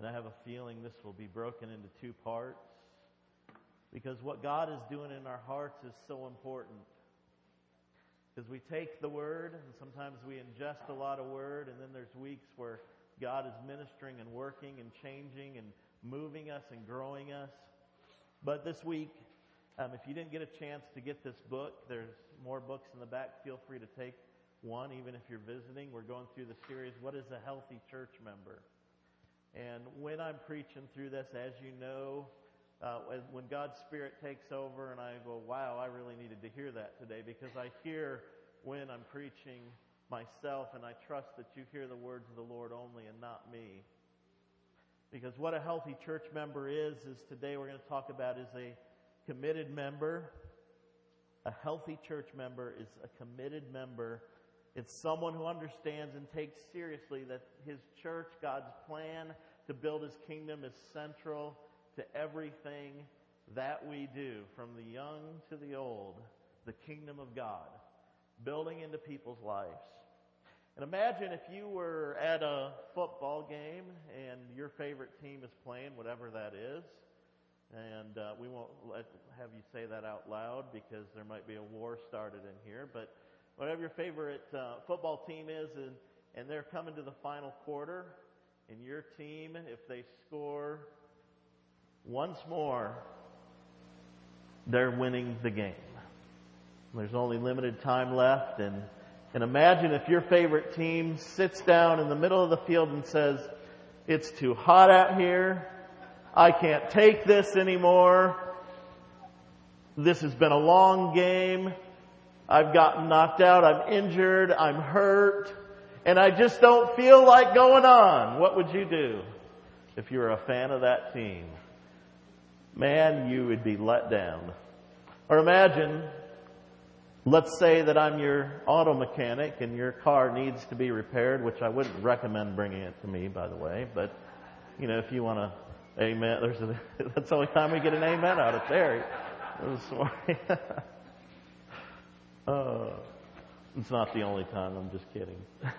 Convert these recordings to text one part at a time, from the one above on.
And I have a feeling this will be broken into two parts, because what God is doing in our hearts is so important. Because we take the Word, and sometimes we ingest a lot of Word, and then there's weeks where God is ministering and working and changing and moving us and growing us. But this week, if you didn't get a chance to get this book, there's more books in the back. Feel free to take one, even if you're visiting. We're going through the series, What is a Healthy Church Member? And when I'm preaching through this, as you know, when God's Spirit takes over and I go, wow, I really needed to hear that today, because I hear when I'm preaching myself, and I trust that you hear the words of the Lord only and not me. Because what a healthy church member is today we're going to talk about is a committed member. A healthy church member is a committed member. It's someone who understands and takes seriously that his church, God's plan to build his kingdom, is central to everything that we do, from the young to the old, the kingdom of God, building into people's lives. And imagine if you were at a football game and your favorite team is playing, whatever that is. And we won't have you say that out loud because there might be a war started in here. But whatever your favorite football team is, and they're coming to the final quarter, and your team, if they score once more, they're winning the game. There's only limited time left, and imagine if your favorite team sits down in the middle of the field and says, it's too hot out here, I can't take this anymore, this has been a long game, I've gotten knocked out, I'm injured, I'm hurt, and I just don't feel like going on. What would you do if you were a fan of that team? Man, you would be let down. Or imagine, let's say that I'm your auto mechanic and your car needs to be repaired, which I wouldn't recommend bringing it to me, by the way. But, you know, if you want to, amen. That's the only time we get an amen out of Terry this morning. It's not the only time. I'm just kidding.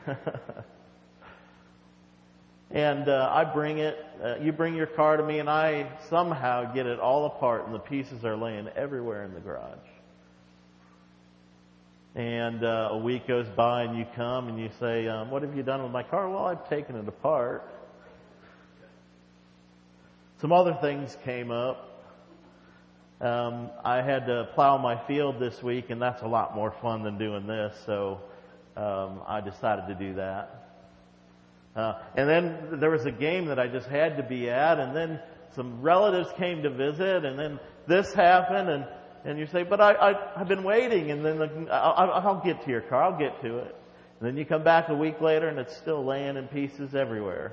And I bring it, you bring your car to me, and I somehow get it all apart, and the pieces are laying everywhere in the garage. And a week goes by, and you come and you say, what have you done with my car? Well, I've taken it apart. Some other things came up. I had to plow my field this week, and that's a lot more fun than doing this, so I decided to do that. And then there was a game that I just had to be at, and then some relatives came to visit, and then this happened, and you say, but I've been waiting, and then I'll get to your car, I'll get to it. And then you come back a week later, and it's still laying in pieces everywhere.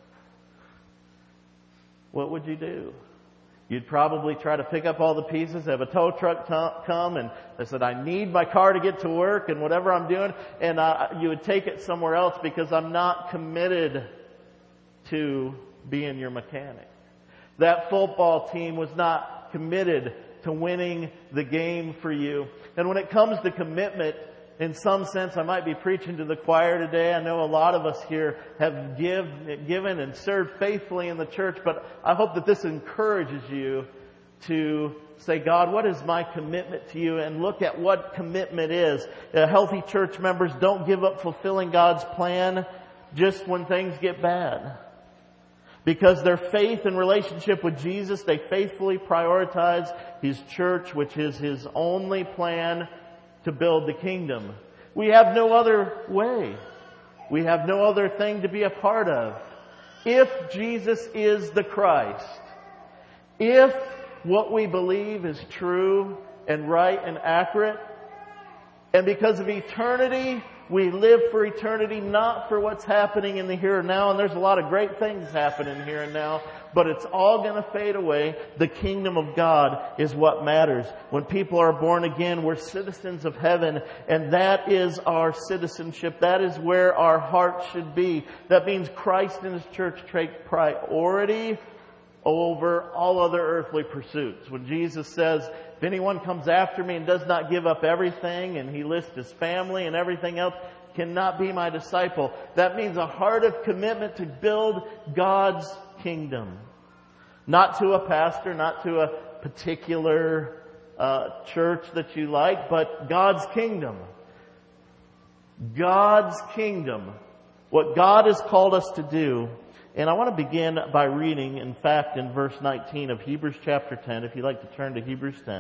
What would you do? You'd probably try to pick up all the pieces, have a tow truck come, and they said, I need my car to get to work and whatever I'm doing, and you would take it somewhere else because I'm not committed to being your mechanic. That football team was not committed to winning the game for you. And when it comes to commitment, in some sense, I might be preaching to the choir today. I know a lot of us here have given and served faithfully in the church, but I hope that this encourages you to say, God, what is my commitment to you? And look at what commitment is. Healthy church members don't give up fulfilling God's plan just when things get bad. Because their faith and relationship with Jesus, they faithfully prioritize His church, which is His only plan to build the kingdom. We have no other way. We have no other thing to be a part of. If Jesus is the Christ, if what we believe is true and right and accurate, and because of eternity, we live for eternity, not for what's happening in the here and now. And there's a lot of great things happening here and now, but it's all going to fade away. The kingdom of God is what matters. When people are born again, we're citizens of heaven, and that is our citizenship. That is where our heart should be. That means Christ and His church take priority over all other earthly pursuits. When Jesus says, if anyone comes after me and does not give up everything, and He lists His family and everything else, cannot be my disciple. That means a heart of commitment to build God's kingdom. Not to a pastor, not to a particular church that you like, but God's kingdom. God's kingdom. What God has called us to do. And I want to begin by reading, in fact, in verse 19 of Hebrews chapter 10, if you'd like to turn to Hebrews 10.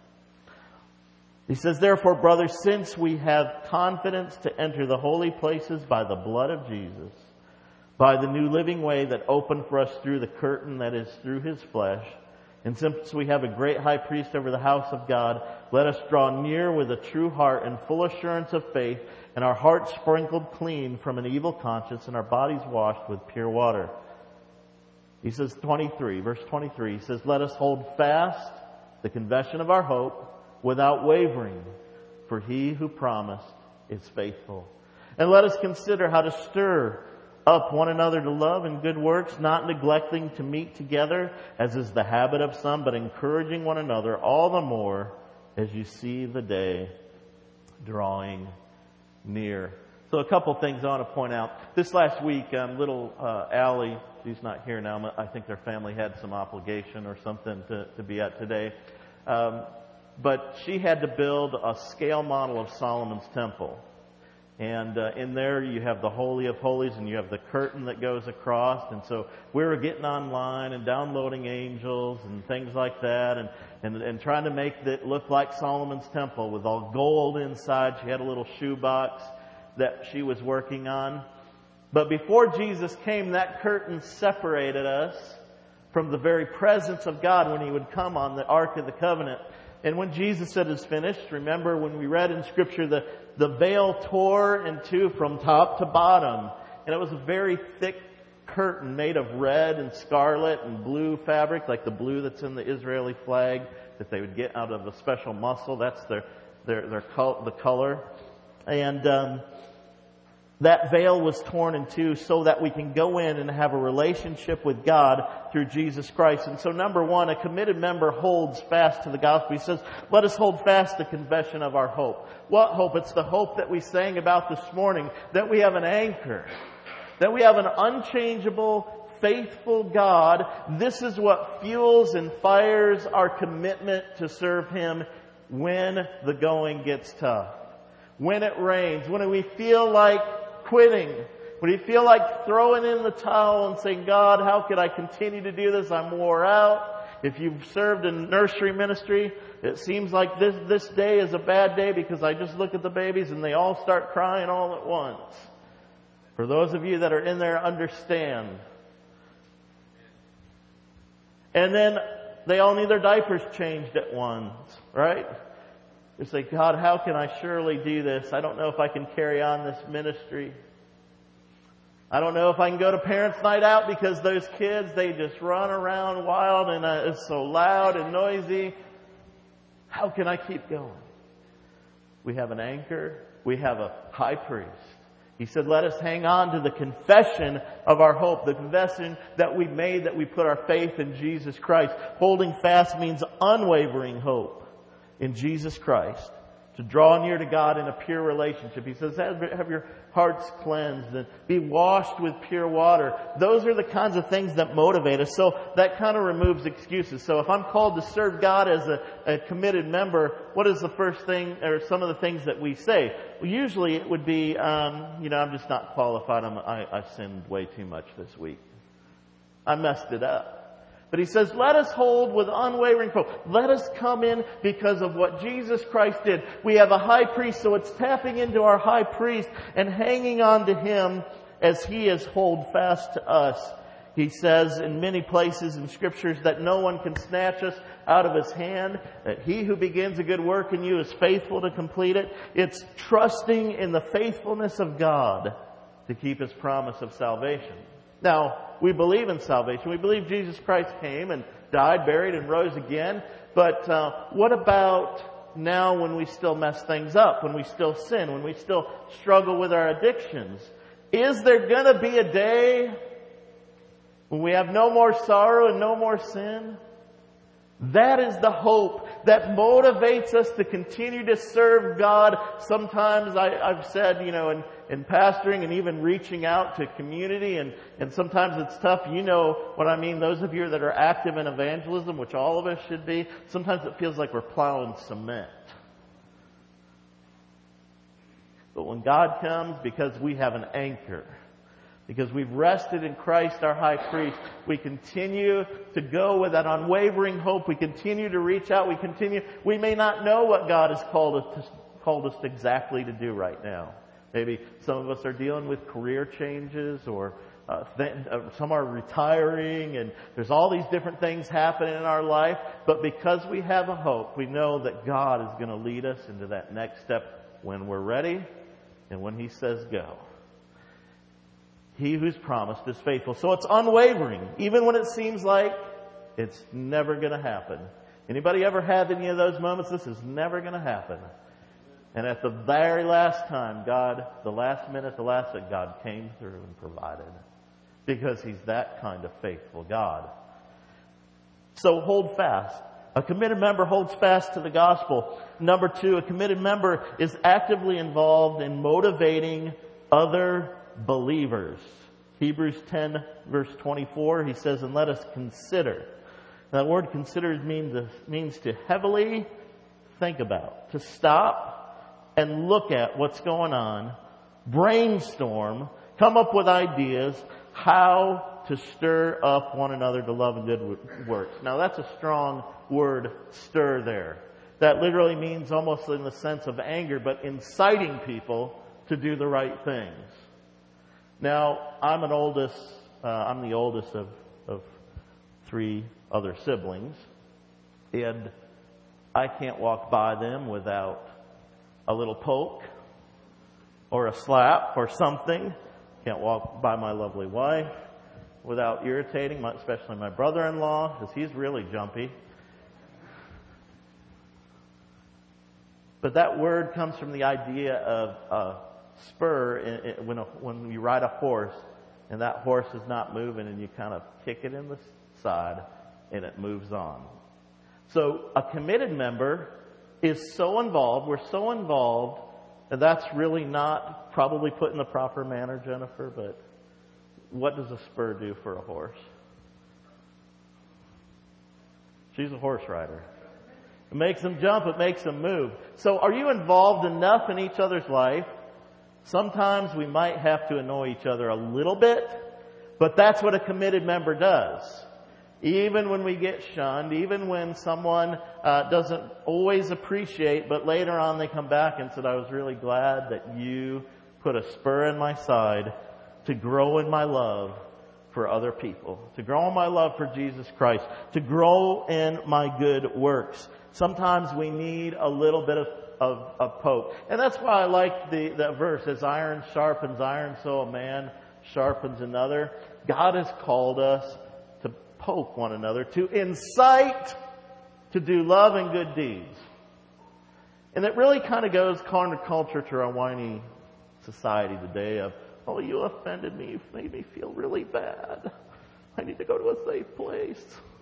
He says, "Therefore, brothers, since we have confidence to enter the holy places by the blood of Jesus, by the new living way that opened for us through the curtain that is through His flesh, and since we have a great high priest over the house of God, let us draw near with a true heart and full assurance of faith, and our hearts sprinkled clean from an evil conscience, and our bodies washed with pure water." He says, verse 23, he says, "Let us hold fast the confession of our hope without wavering, for He who promised is faithful. And let us consider how to stir up one another to love and good works, not neglecting to meet together, as is the habit of some, but encouraging one another all the more as you see the day drawing near." So a couple things I want to point out. This last week, little Allie, she's not here now. I think their family had some obligation or something to be at today. But she had to build a scale model of Solomon's temple. And in there you have the Holy of Holies and you have the curtain that goes across. And so we were getting online and downloading angels and things like that and trying to make it look like Solomon's temple with all gold inside. She had a little shoebox that she was working on. But before Jesus came, that curtain separated us from the very presence of God when He would come on the Ark of the Covenant. And when Jesus said it's finished, remember when we read in Scripture, the veil tore in two from top to bottom. And it was a very thick curtain made of red and scarlet and blue fabric, like the blue that's in the Israeli flag that they would get out of a special mussel. That's the color. And that veil was torn in two so that we can go in and have a relationship with God through Jesus Christ. And so number one, a committed member holds fast to the gospel. He says, let us hold fast the confession of our hope. What hope? It's the hope that we sang about this morning, that we have an anchor, that we have an unchangeable, faithful God. This is what fuels and fires our commitment to serve Him when the going gets tough, when it rains, when we feel like quitting, when you feel like throwing in the towel and saying, God, how could I continue to do this? I'm wore out. If you've served in nursery ministry, it seems like this day is a bad day because I just look at the babies and they all start crying all at once. For those of you that are in there, understand. And then they all need their diapers changed at once, right? You say, God, how can I surely do this? I don't know if I can carry on this ministry. I don't know if I can go to parents' night out because those kids, they just run around wild and it's so loud and noisy. How can I keep going? We have an anchor. We have a high priest. He said, let us hang on to the confession of our hope, the confession that we made, that we put our faith in Jesus Christ. Holding fast means unwavering hope in Jesus Christ, to draw near to God in a pure relationship. He says, have your hearts cleansed and be washed with pure water. Those are the kinds of things that motivate us. So that kind of removes excuses. So if I'm called to serve God as a committed member, what is the first thing or some of the things that we say? Well, usually it would be, I'm just not qualified. I sinned way too much this week. I messed it up. But he says, let us hold with unwavering hope. Let us come in because of what Jesus Christ did. We have a high priest, so it's tapping into our high priest and hanging on to Him as He has hold fast to us. He says in many places in Scriptures that no one can snatch us out of His hand, that He who begins a good work in you is faithful to complete it. It's trusting in the faithfulness of God to keep His promise of salvation. Now, we believe in salvation. We believe Jesus Christ came and died, buried, and rose again. But what about now when we still mess things up, when we still sin, when we still struggle with our addictions? Is there going to be a day when we have no more sorrow and no more sin? That is the hope that motivates us to continue to serve God. Sometimes I've said, in pastoring and even reaching out to community, and sometimes it's tough. You know what I mean. Those of you that are active in evangelism, which all of us should be, sometimes it feels like we're plowing cement. But when God comes, because we have an anchor, because we've rested in Christ our high priest, we continue to go with that unwavering hope. We continue to reach out. We may not know what God has called us exactly to do right now. Maybe some of us are dealing with career changes, or some are retiring, and there's all these different things happening in our life. But because we have a hope, we know that God is going to lead us into that next step when we're ready and when He says go. He who's promised is faithful. So it's unwavering, even when it seems like it's never going to happen. Anybody ever had any of those moments? This is never going to happen. And at the very last time, God came through and provided. Because He's that kind of faithful God. So hold fast. A committed member holds fast to the gospel. Number 2, a committed member is actively involved in motivating other believers. Hebrews 10 verse 24, he says, and let us consider. That word consider means to heavily think about, to stop and look at what's going on, brainstorm, come up with ideas, how to stir up one another to love and good works. Now that's a strong word, stir there. That literally means almost in the sense of anger, but inciting people to do the right things. Now, I'm the oldest of 3 other siblings, and I can't walk by them without a little poke or a slap or something. Can't walk by my lovely wife without irritating, especially my brother-in-law, because he's really jumpy. But that word comes from the idea of a spur when you ride a horse and that horse is not moving and you kind of kick it in the side and it moves on. So a committed member is so involved, we're so involved, and that's really not probably put in the proper manner, Jennifer, but what does a spur do for a horse? She's a horse rider. It makes them jump, it makes them move. So are you involved enough in each other's life? Sometimes we might have to annoy each other a little bit, but that's what a committed member does. Even when we get shunned, even when someone doesn't always appreciate, but later on they come back and said, I was really glad that you put a spur in my side to grow in my love for other people, to grow in my love for Jesus Christ, to grow in my good works. Sometimes we need a little bit of poke. And that's why I like the verse, as iron sharpens iron, so a man sharpens another. God has called us to poke one another, to incite to do love and good deeds. And it really kind of goes counterculture to our whiny society today of, oh, you offended me, you made me feel really bad. I need to go to a safe place.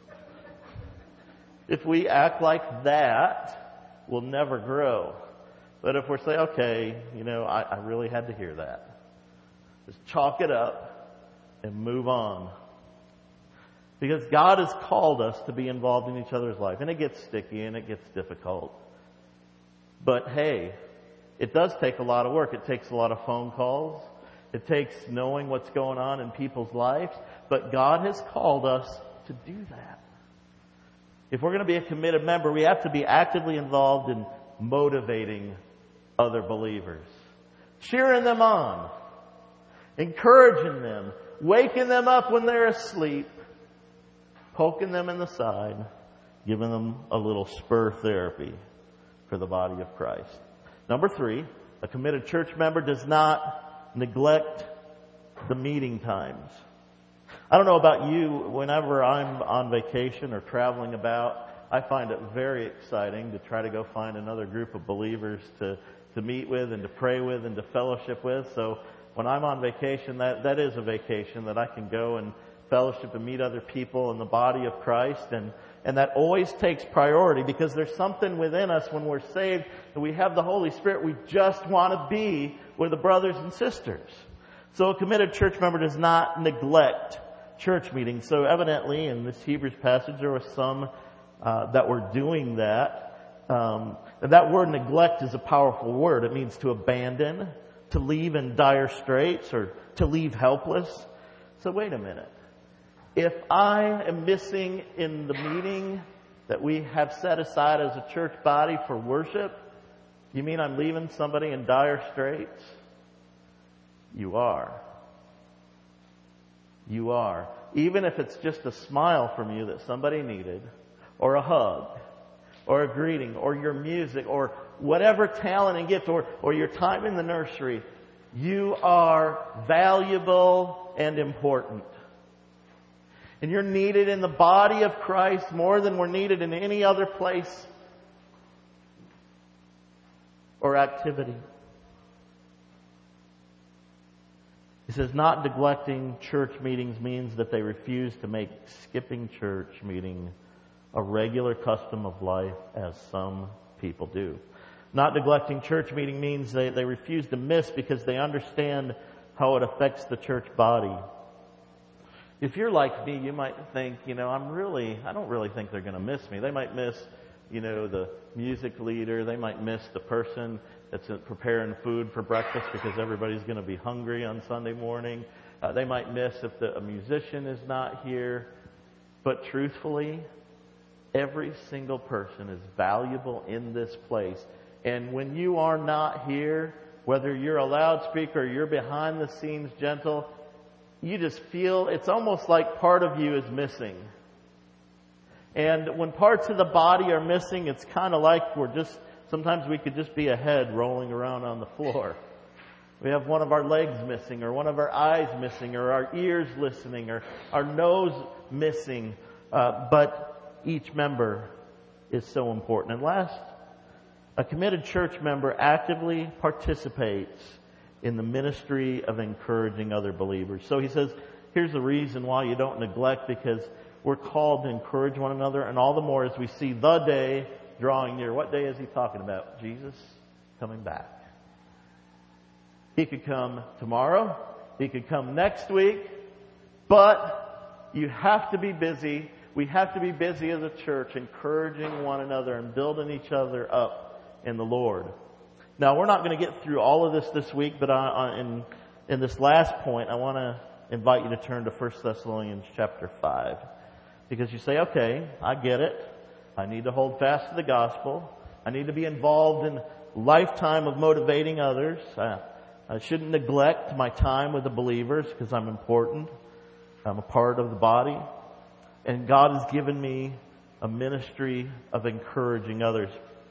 If we act like that, we'll never grow. But if we're saying, okay, I really had to hear that. Just chalk it up and move on. Because God has called us to be involved in each other's life. And it gets sticky and it gets difficult. But hey, it does take a lot of work. It takes a lot of phone calls. It takes knowing what's going on in people's lives. But God has called us to do that. If we're going to be a committed member, we have to be actively involved in motivating other believers. Cheering them on. Encouraging them. Waking them up when they're asleep. Poking them in the side. Giving them a little spur therapy for the body of Christ. Number 3, a committed church member does not neglect the meeting times. I don't know about you, whenever I'm on vacation or traveling about, I find it very exciting to try to go find another group of believers to meet with and to pray with and to fellowship with. So when I'm on vacation, that is a vacation that I can go fellowship and meet other people in the body of Christ. And that always takes priority because there's something within us when we're saved and we have the Holy Spirit. We just want to be with the brothers and sisters. So a committed church member does not neglect church meetings. So evidently in this Hebrews passage there were some that were doing that. And that word neglect is a powerful word. It means to abandon, to leave in dire straits, or to leave helpless. So wait a minute. If I am missing in the meeting that we have set aside as a church body for worship, you mean I'm leaving somebody in dire straits? You are. You are. Even if it's just a smile from you that somebody needed, or a hug, or a greeting, or your music, or whatever talent and gift, or your time in the nursery, you are valuable and important. And you're needed in the body of Christ more than we're needed in any other place or activity. He says, not neglecting church meetings means that they refuse to make skipping church meeting a regular custom of life, as some people do. Not neglecting church meeting means they refuse to miss because they understand how it affects the church body. If you're like me, you might think, I don't really think they're going to miss me. They might miss, the music leader. They might miss the person that's preparing food for breakfast because everybody's going to be hungry on Sunday morning. They might miss if a musician is not here. But truthfully, every single person is valuable in this place. And when you are not here, whether you're a loudspeaker or you're behind the scenes gentle, you just feel it's almost like part of you is missing. And when parts of the body are missing, it's kind of like sometimes we could just be a head rolling around on the floor. We have one of our legs missing, or one of our eyes missing, or our ears listening, or our nose missing. But each member is so important. And last, a committed church member actively participates in the ministry of encouraging other believers. So he says, here's the reason why you don't neglect, because we're called to encourage one another, and all the more as we see the day drawing near. What day is he talking about? Jesus coming back. He could come tomorrow. He could come next week. But you have to be busy. We have to be busy as a church, encouraging one another and building each other up in the Lord. Now, we're not going to get through all of this week, but in this last point, I want to invite you to turn to 1 Thessalonians chapter 5. Because you say, okay, I get it. I need to hold fast to the gospel. I need to be involved in a lifetime of motivating others. I shouldn't neglect my time with the believers because I'm important. I'm a part of the body. And God has given me a ministry of encouraging others.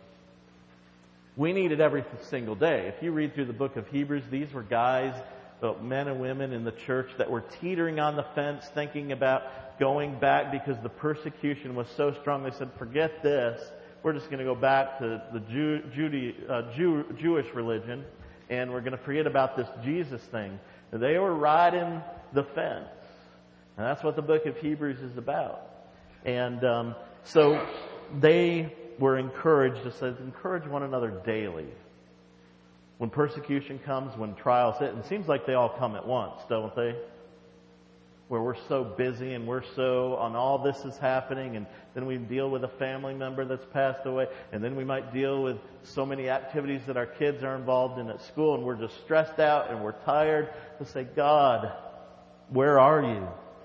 We need it every single day. If you read through the book of Hebrews, these were guys, men and women in the church that were teetering on the fence, thinking about going back because the persecution was so strong. They said, forget this. We're just going to go back to the Jewish religion, and we're going to forget about this Jesus thing. And they were riding the fence. And that's what the book of Hebrews is about. And so they were encouraged to say, encourage one another daily. When persecution comes, when trials hit, and it seems like they all come at once, don't they? Where we're so busy and we're so on all this is happening, and then we deal with a family member that's passed away, and then we might deal with so many activities that our kids are involved in at school, and we're just stressed out and we're tired. To say, God, where are you?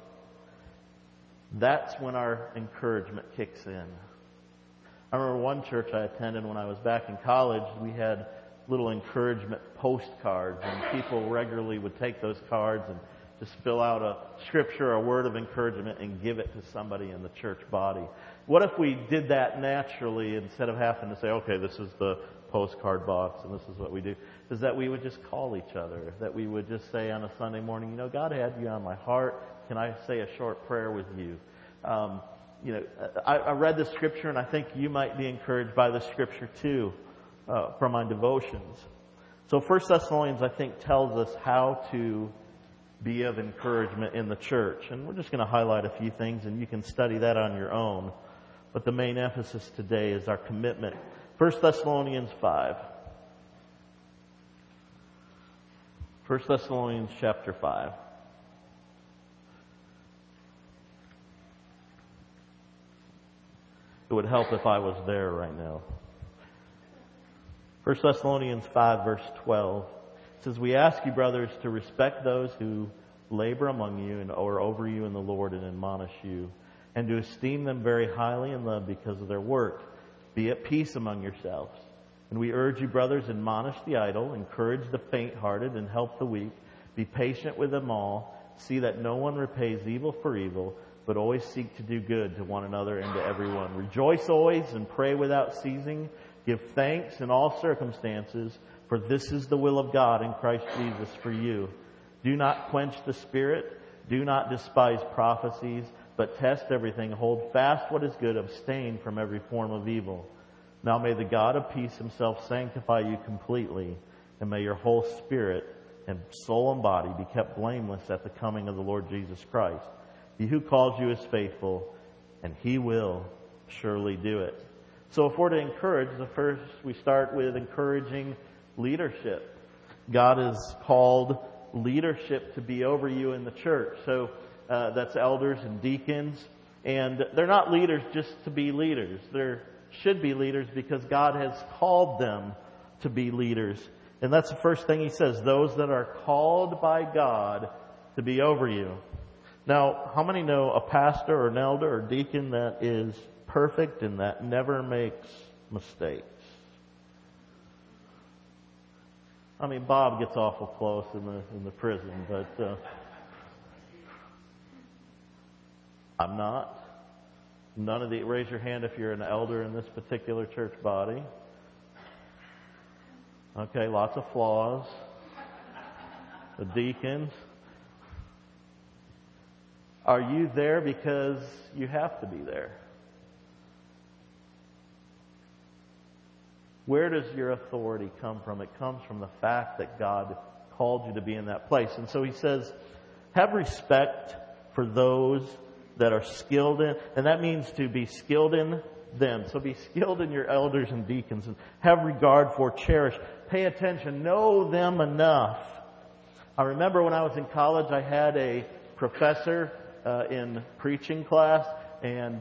That's when our encouragement kicks in. I remember one church I attended when I was back in college. We had little encouragement postcards, and people regularly would take those cards and just fill out a scripture or a word of encouragement and give it to somebody in the church body. What if we did that naturally instead of having to say, okay, this is the postcard box and this is what we do? Is that we would just call each other, that we would just say on a Sunday morning, God had you on my heart. Can I say a short prayer with you? I read this scripture, and I think you might be encouraged by this scripture too from my devotions. So 1 Thessalonians, I think, tells us how to be of encouragement in the church. And we're just going to highlight a few things, and you can study that on your own. But the main emphasis today is our commitment. 1 Thessalonians 5. 1 Thessalonians chapter 5. It would help if I was there right now. 1 Thessalonians 5, verse 12. It says, "We ask you, brothers, to respect those who labor among you and or over you in the Lord and admonish you, and to esteem them very highly in love because of their work. Be at peace among yourselves. And we urge you, brothers, admonish the idle, encourage the faint-hearted, and help the weak. Be patient with them all. See that no one repays evil for evil, but always seek to do good to one another and to everyone. Rejoice always and pray without ceasing. Give thanks in all circumstances, for this is the will of God in Christ Jesus for you. Do not quench the Spirit. Do not despise prophecies, but test everything. Hold fast what is good. Abstain from every form of evil. Now may the God of peace himself sanctify you completely, and may your whole spirit and soul and body be kept blameless at the coming of the Lord Jesus Christ. He who calls you is faithful, and he will surely do it." So if we're to encourage, the first we start with encouraging leadership. God has called leadership to be over you in the church. So that's elders and deacons. And they're not leaders just to be leaders. There should be leaders because God has called them to be leaders. And that's the first thing he says, those that are called by God to be over you. Now, how many know a pastor or an elder or deacon that is perfect and that never makes mistakes? I mean, Bob gets awful close in the prison, but I'm not. None of the, raise your hand if you're an elder in this particular church body. Okay, lots of flaws. The deacons. Are you there because you have to be there? Where does your authority come from? It comes from the fact that God called you to be in that place. And so he says, have respect for those that are skilled in, and that means to be skilled in them. So be skilled in your elders and deacons, and have regard for, cherish, pay attention, know them enough. I remember when I was in college, I had a professor in preaching class, and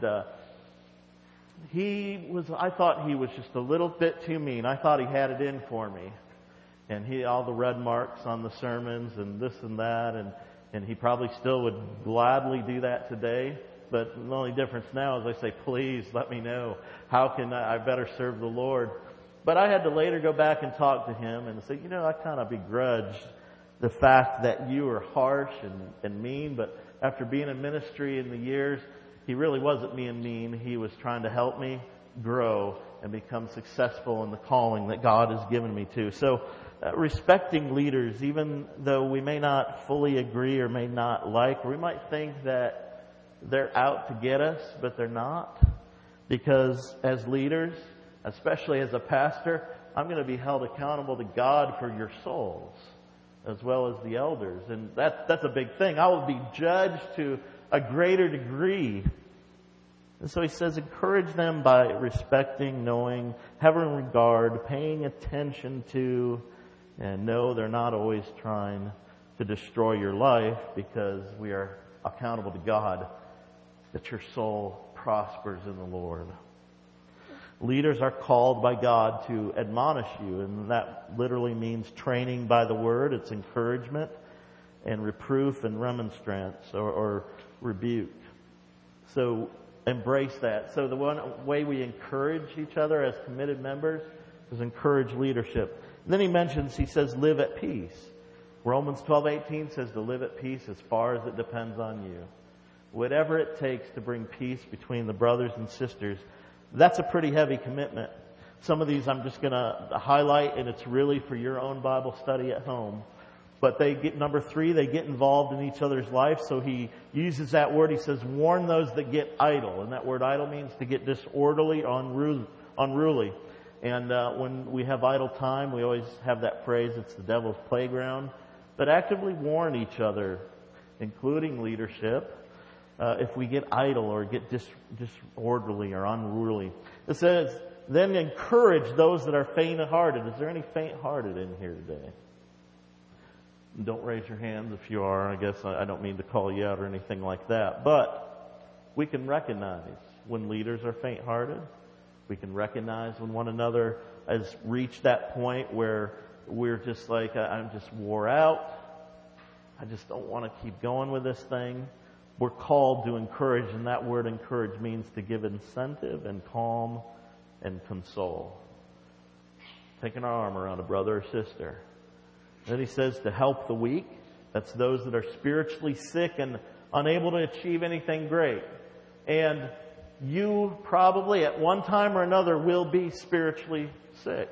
I thought he was just a little bit too mean. I thought he had it in for me. And all the red marks on the sermons and this and that, and he probably still would gladly do that today. But the only difference now is I say, please let me know. How can I better serve the Lord? But I had to later go back and talk to him and say, I kind of begrudged the fact that you were harsh and mean. But after being in ministry in the years, he really wasn't being mean. He was trying to help me grow and become successful in the calling that God has given me to. So respecting leaders, even though we may not fully agree or may not like, or we might think that they're out to get us, but they're not. Because as leaders, especially as a pastor, I'm going to be held accountable to God for your souls as well as the elders. And that's a big thing. I will be judged to a greater degree. And so he says, encourage them by respecting, knowing, having regard, paying attention to, and know they're not always trying to destroy your life, because we are accountable to God, that your soul prospers in the Lord. Leaders are called by God to admonish you, and that literally means training by the word. It's encouragement and reproof and remonstrance or rebuke. So embrace that. So the one way we encourage each other as committed members is encourage leadership. And then he says, live at peace. Romans 12:18 says to live at peace as far as it depends on you. Whatever it takes to bring peace between the brothers and sisters, that's a pretty heavy commitment. Some of these I'm just going to highlight, and it's really for your own Bible study at home. But number 3, they get involved in each other's life. So he uses that word. He says, warn those that get idle. And that word idle means to get disorderly, unruly. And when we have idle time, we always have that phrase, it's the devil's playground. but actively warn each other, including leadership, if we get idle or get disorderly or unruly. It says, then encourage those that are faint-hearted. Is there any faint-hearted in here today? Don't raise your hands if you are. I guess I don't mean to call you out or anything like that. But we can recognize when leaders are faint-hearted. We can recognize when one another has reached that point where we're just like, I'm just wore out. I just don't want to keep going with this thing. We're called to encourage, and that word encourage means to give incentive and calm and console. Taking our arm around a brother or sister. Then he says to help the weak. That's those that are spiritually sick and unable to achieve anything great. And you probably at one time or another will be spiritually sick.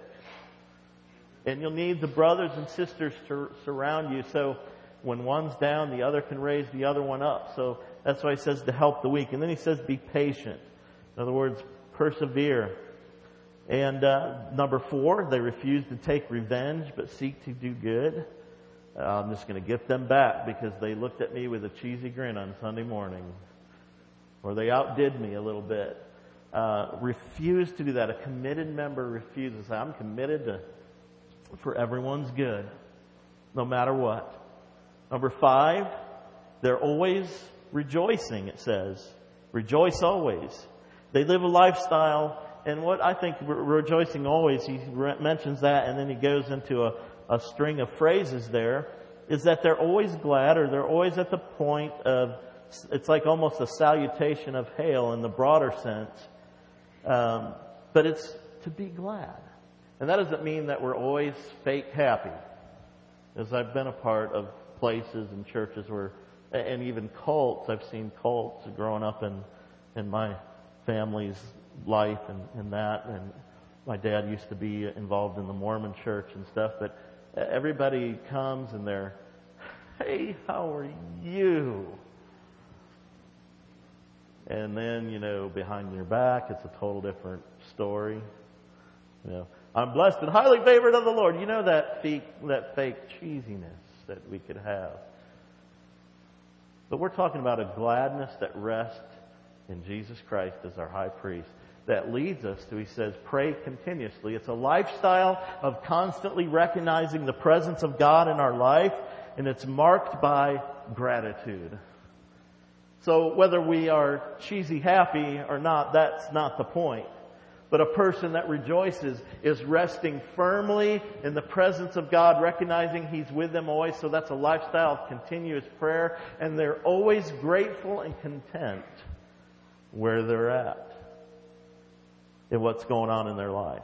And you'll need the brothers and sisters to surround you, so when one's down, the other can raise the other one up. So that's why he says to help the weak. And then he says be patient. In other words, persevere. And number 4, they refuse to take revenge but seek to do good. I'm just going to get them back because they looked at me with a cheesy grin on Sunday morning. Or they outdid me a little bit. Refuse to do that. A committed member refuses. I'm committed for everyone's good, no matter what. Number 5, they're always rejoicing, it says. Rejoice always. They live a lifestyle, and what I think rejoicing always, he mentions that, and then he goes into a string of phrases there, is that they're always glad, or they're always at the point of, it's like almost a salutation of hail in the broader sense, but it's to be glad. And that doesn't mean that we're always fake happy. As I've been a part of places and churches where, and even cults, I've seen cults growing up in my family's life and that, and my dad used to be involved in the Mormon church and stuff, but everybody comes and they're, hey, how are you? And then, behind your back, it's a total different story. I'm blessed and highly favored of the Lord. That fake cheesiness that we could have. But we're talking about a gladness that rests in Jesus Christ as our high priest. That leads us to, he says, pray continuously. It's a lifestyle of constantly recognizing the presence of God in our life, and it's marked by gratitude. So whether we are cheesy happy or not, that's not the point. But a person that rejoices is resting firmly in the presence of God, recognizing He's with them always. So that's a lifestyle of continuous prayer. And they're always grateful and content where they're at in what's going on in their lives.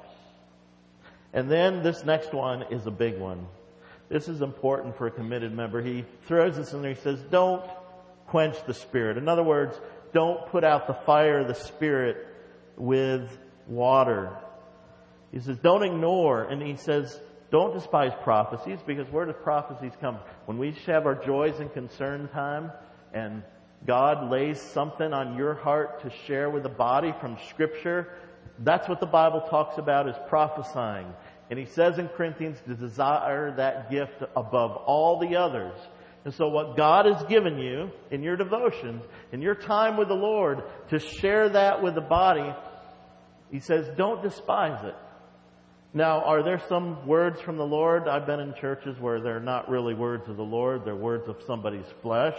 And then this next one is a big one. This is important for a committed member. He throws this in there. He says, don't quench the Spirit. In other words, don't put out the fire of the Spirit with water. He says, don't ignore. And he says, don't despise prophecies, because where do prophecies come? When we have our joys and concern time, and God lays something on your heart to share with the body from Scripture, that's what the Bible talks about as prophesying. And he says in Corinthians to desire that gift above all the others. And so what God has given you in your devotions, in your time with the Lord, to share that with the body, he says, don't despise it. Now, are there some words from the Lord? I've been in churches where they're not really words of the Lord. They're words of somebody's flesh.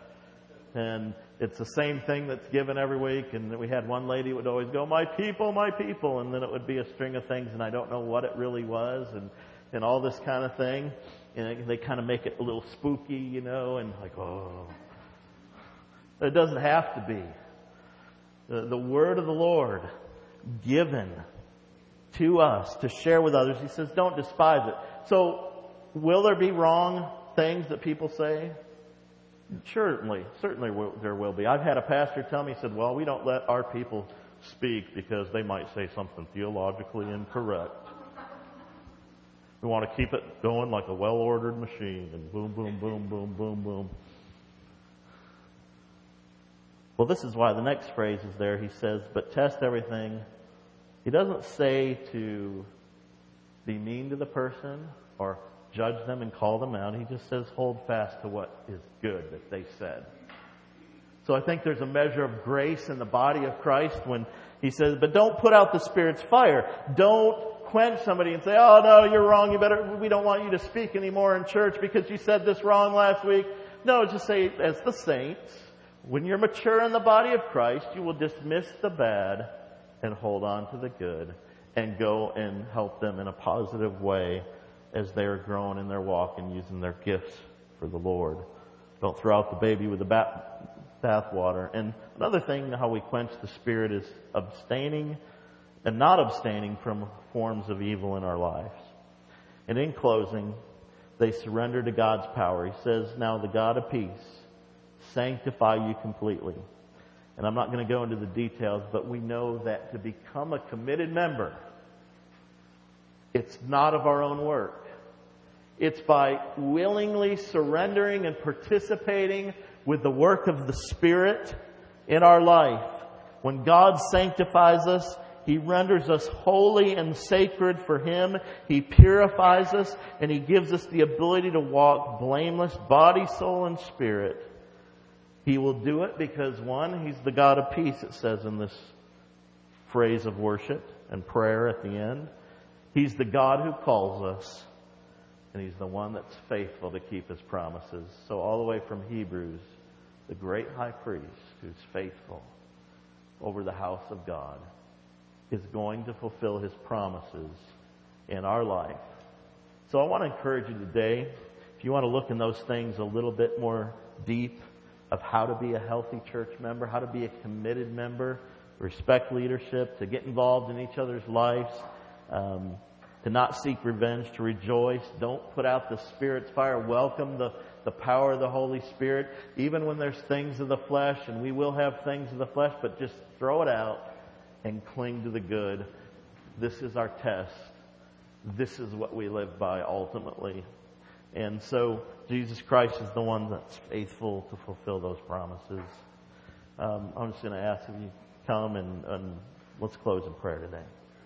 And it's the same thing that's given every week. And we had one lady who would always go, my people, my people. And then it would be a string of things, and I don't know what it really was, and all this kind of thing. And they kind of make it a little spooky, and like, oh. It doesn't have to be. The word of the Lord given to us to share with others. He says, don't despise it. So, will there be wrong things that people say? Certainly there will be. I've had a pastor tell me, he said, well, we don't let our people speak because they might say something theologically incorrect. We want to keep it going like a well-ordered machine, and boom, boom, boom, boom, boom, boom. Well, this is why the next phrase is there. He says, but test everything. He doesn't say to be mean to the person or judge them and call them out. He just says, hold fast to what is good that they said. So I think there's a measure of grace in the body of Christ when he says, but don't put out the Spirit's fire. Don't quench somebody and say, oh no, you're wrong. We don't want you to speak anymore in church because you said this wrong last week. No, just say, as the saints, when you're mature in the body of Christ, you will dismiss the bad and hold on to the good and go and help them in a positive way as they are growing in their walk and using their gifts for the Lord. Don't throw out the baby with the bathwater. And another thing, how we quench the Spirit is abstaining and not abstaining from forms of evil in our lives. And in closing, they surrender to God's power. He says, now the God of peace sanctify you completely. And I'm not going to go into the details, but we know that to become a committed member, it's not of our own work. It's by willingly surrendering and participating with the work of the Spirit in our life. When God sanctifies us, He renders us holy and sacred for Him. He purifies us, and He gives us the ability to walk blameless, body, soul, and spirit. He will do it because, one, He's the God of peace, it says in this phrase of worship and prayer at the end. He's the God who calls us, and He's the one that's faithful to keep His promises. So all the way from Hebrews, the great high priest who's faithful over the house of God is going to fulfill His promises in our life. So I want to encourage you today, if you want to look in those things a little bit more deep of how to be a healthy church member, how to be a committed member, respect leadership, to get involved in each other's lives, to not seek revenge, to rejoice. Don't put out the Spirit's fire. Welcome the power of the Holy Spirit, even when there's things of the flesh, and we will have things of the flesh, but just throw it out and cling to the good. This is our test. This is what we live by ultimately. And so Jesus Christ is the one that's faithful to fulfill those promises. I'm just going to ask if you come and let's close in prayer today.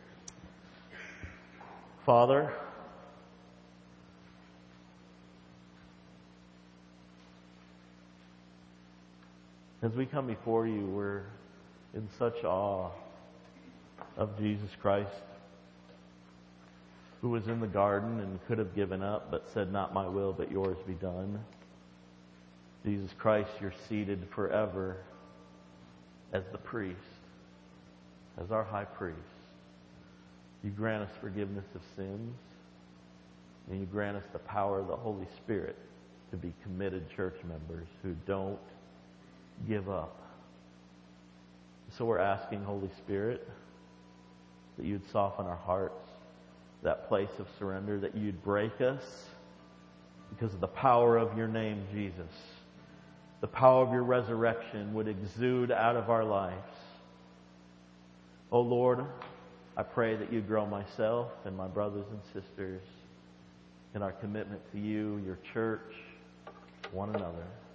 Father, as we come before you, we're in such awe of Jesus Christ, who was in the garden and could have given up, but said, not my will, but yours be done. Jesus Christ, you're seated forever as the priest, as our high priest. You grant us forgiveness of sins, and you grant us the power of the Holy Spirit to be committed church members who don't give up. So we're asking, Holy Spirit, that you'd soften our hearts, that place of surrender, that you'd break us because of the power of your name, Jesus. The power of your resurrection would exude out of our lives. Oh Lord, I pray that you grow myself and my brothers and sisters in our commitment to you, your church, one another.